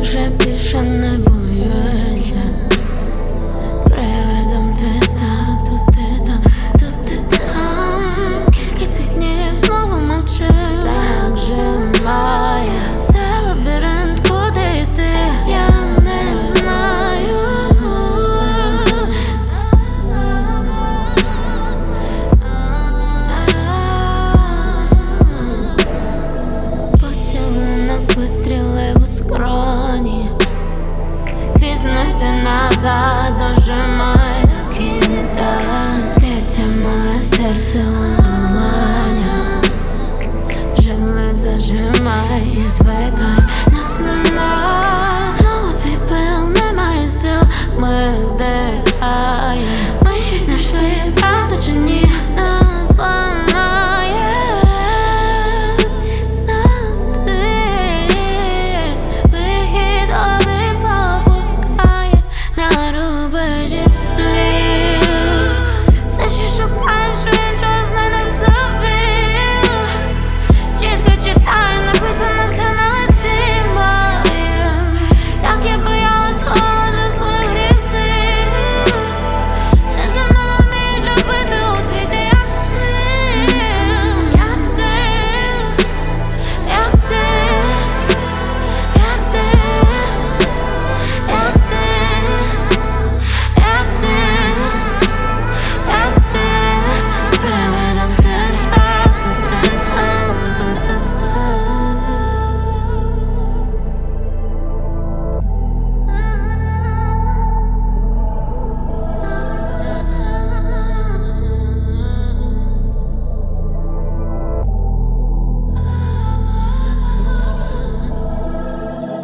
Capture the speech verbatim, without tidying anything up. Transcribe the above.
вже більше не боюся. Привидом ти став, тут ти там, тут ти там. Скільки цих днів знову мовчив, так вжимає. Це лабіринт, куди йти, я не знаю. Поцілунок вистрілив у скроні. Пізно йти назад, дожимай до кінця. Б'ється моє серце у долонях. Жили зажимай і звикай, нас нема.